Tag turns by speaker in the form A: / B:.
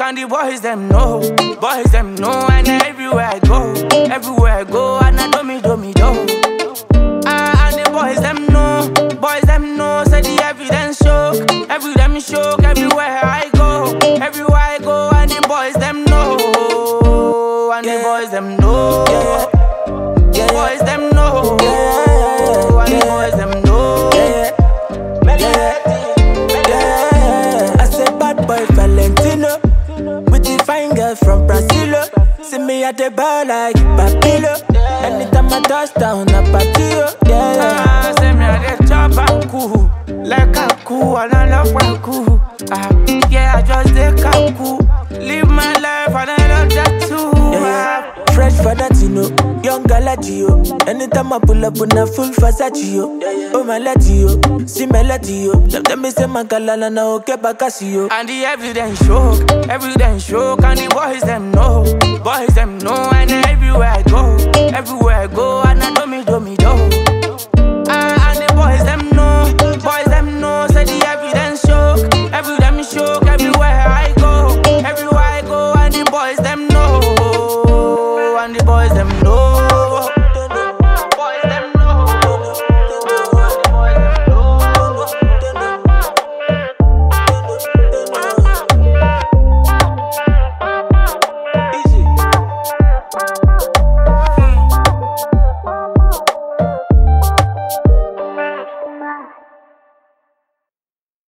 A: and the boys them know. Boys them know, and everywhere I go, and I do me do. And the boys them know, say the evidence show, everywhere I go, and the boys them know, and the boys them know, boys them know, and the boys them know.
B: I say bad boy Valentino, with the fine girl from Brazil. See me at the bar like Papilo. Anytime I touch down, I party.
A: Say me at the chop and cool, like a cool, and I love one cool. Yeah, I just take a cool, live my life and I love that too.
B: Fresh for that, you know, young Galatio. Anytime I pull up on a full Versace, oh my Latio, see my Latio. Let me say my galana now, okay, Bacasio.
A: And the evidence show, and the boys them know, and everywhere I go,